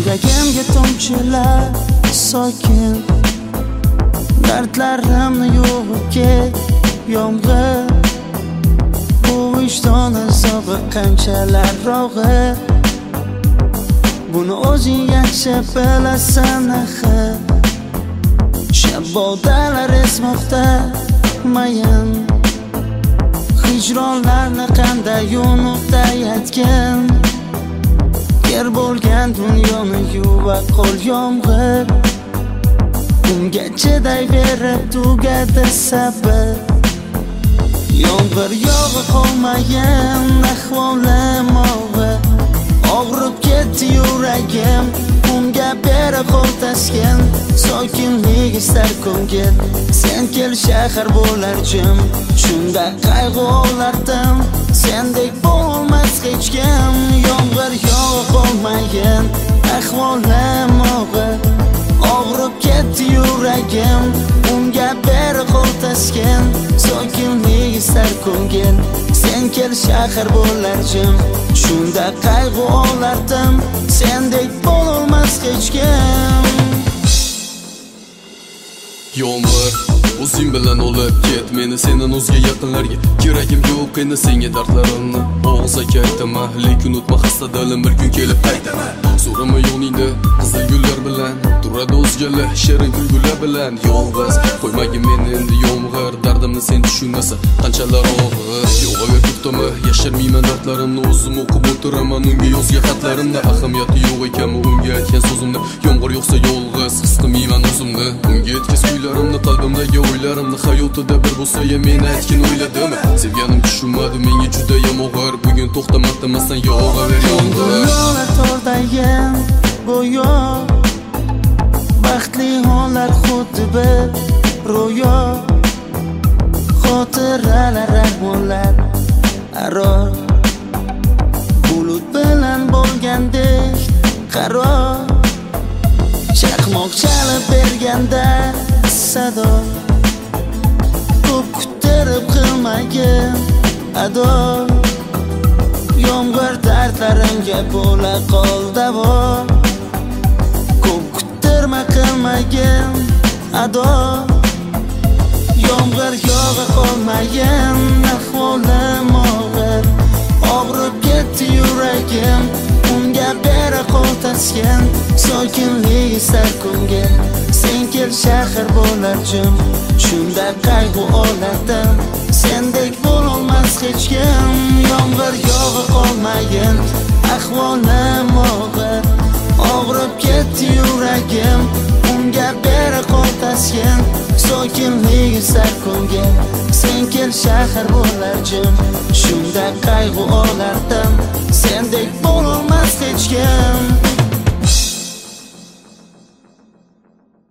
Yuragimga tomchilar sokin, dardlarimni yuvib ket yomg'ir. Bu vijdon azobi qanchalar og'ir, buni o'zing yaxshi bilasan axir. Shabodalar esmoqda mayin, hijronlarni qanday unutda yetgan. Yer bo'lgan dunyoni yuvib qol yomg'ir, unga chidayverib tugadi sabr. Yomg'ir yog'i qolmagan ahvolim og'ir, og'rib ketdi yuragim, unga beri qo'l taskin. Sokinlik istar ko'ngil, sen kel shahar bo'lar jim. Shunda qayg'u olardim, sendek bo'lmas hech kim. Yomg'ir yog'i qolmagan ahvolim og'ir, og'rib ketdi yuragim, unga beri qo'l taskin. Sokinlik istar ko'ngil, sen kel shahar bo'lar jim. Shunda qayg'u olardim, sendek bo'lmas hech kim. Yomg'ir, o'zing bilan olib ket meni sendan o'zga yaqinlarga. Keragim yo'q endi senga dardlarimni og'izga aytama, lekin unutma xasta dilim bir kun kelib qaytama. So'rama yoningda qizil gullar bilan turadi o'zgalar shirin kulgular bilan. Yolg'iz qo'ymagin meni endi yomg'ir, dardimni sen tushunmasa qanchalar og'ir. Yo'g'aver to'xtama, yashirmayman dardlarimni, o'zim o'qib o'tiraman unga yozgan xatlarimda. Ahamiyati yo'q ekanmi unga aytgan so'zimda? Yomg'ir yo'qsa yolg'iz his qilmayman o'zimni, unga aytgan kuylarimni, qalbimdagi o'ylarimni. Hayotida bir bo'lsa ya meni aytgin o'yladimi? Sevganim tushunmadi menga juda yam og'ir, bugun to'xtamasdan yog'aver yomg'ir. Yo'llar tordayim go'yo, baxtli hollar xuddi bir ro'yo. Xotiralar armonlar aro, bulut bilan bo'lgandek qaror. Chaqmoq chalib berganda sado, ko'p kuttirib qilmagin ado. Yomg'ir dardlarimga bo'la qol davo, ko'p kuttirma qilmagin ado. Yomg'ir yog'i qolmagan ahvolim og'ir, og'rib ketdi yuragim, unga beri qo'l taskin. Sokinlik istar ko'ngil, sen kel shahar bo'lar jim. Shunda qayg'u olardim, sendek bo'lolmas hech kim. Yomg'ir yog'i qolmagan ahvolim og'ir, og'rib ketdi yuragim, unga beri qo'l taskin. Sokinlik istar ko'ngil, sen kel shahar bo'lar jim. Shunda qayg'u olardim, sendek bo'lolmas hech kim.